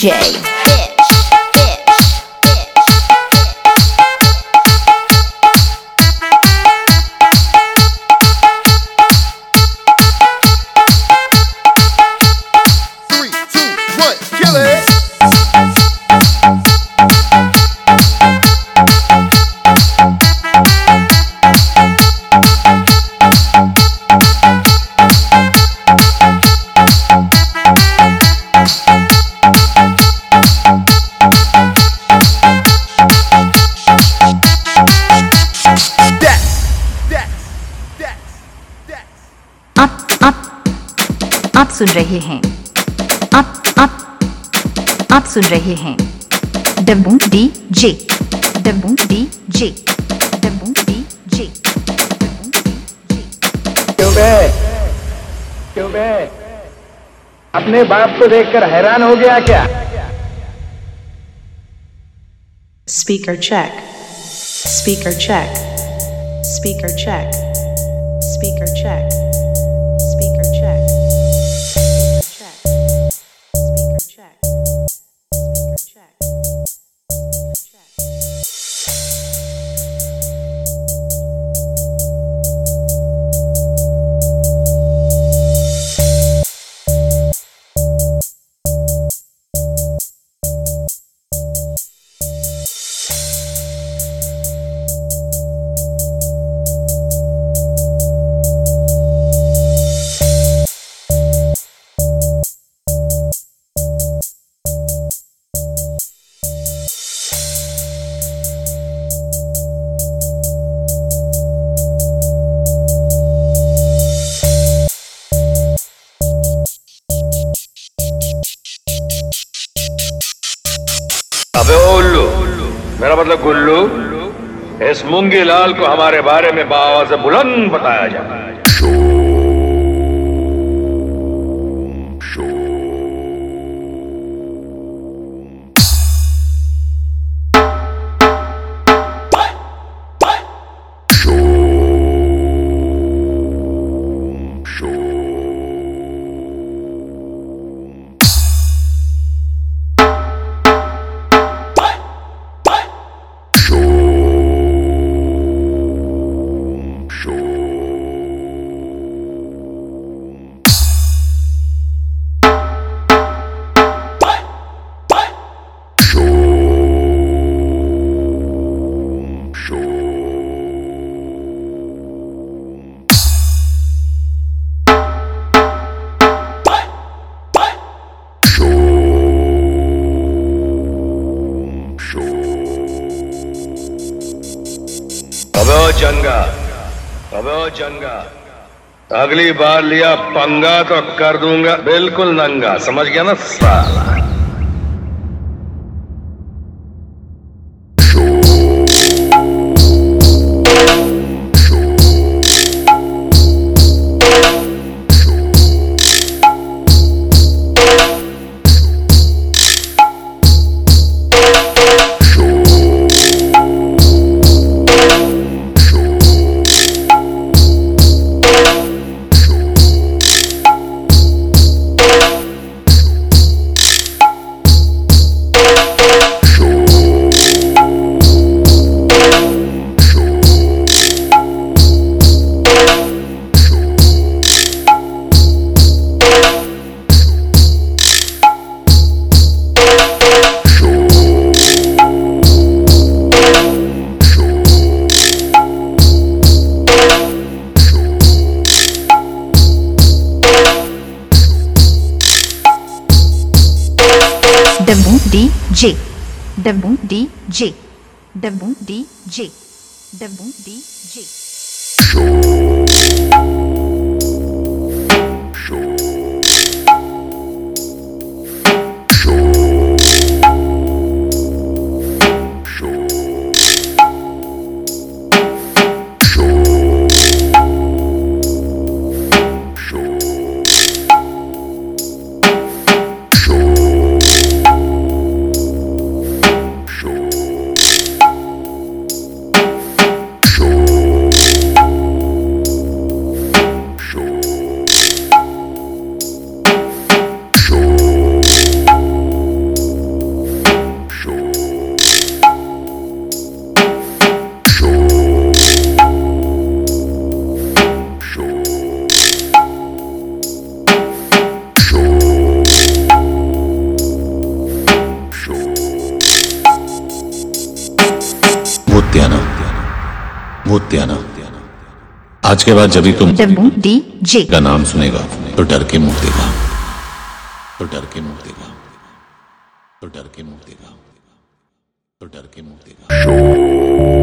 DJ Bitch. आप सुन रहे हैं आप सुन रहे हैं Dabbu DJ Dabbu DJ Dabbu DJ क्यों बे अपने बाप को देखकर हैरान हो गया क्या? Speaker check. Speaker check. Speaker check. Speaker check. Speaker check. Speaker check. Speaker check. Speaker check. अबे ओ उल्लू, मेरा मतलब गुल्लू, इस मूंगी लाल को हमारे बारे में बाआवाज़ बुलंद बताया जाए। अबे ओ चंगा, अगली बार लिया पंगा तो कर दूंगा बिल्कुल नंगा, समझ गया ना साला? Dabbu DJ Dabbu DJ Dabbu DJ Dabbu DJ भूत त्याना। आज के बाद जब भी तुम डब्बू डीजे का नाम सुनेगा तो डर के मुंह देगा, तो डर के मुंह देगा, तो डर के मुंह देगा, तो डर के मुंह देगा।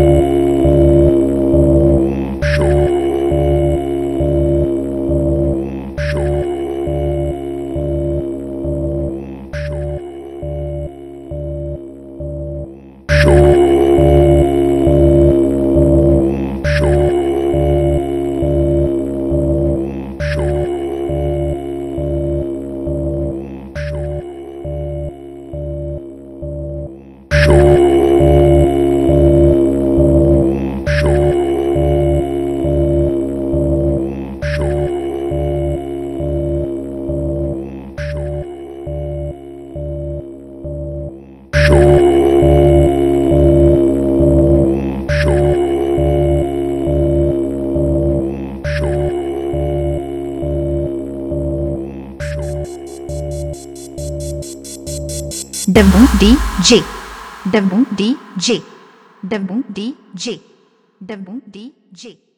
Dabbu DJ Dabbu DJ Dabbu DJ Dabbu DJ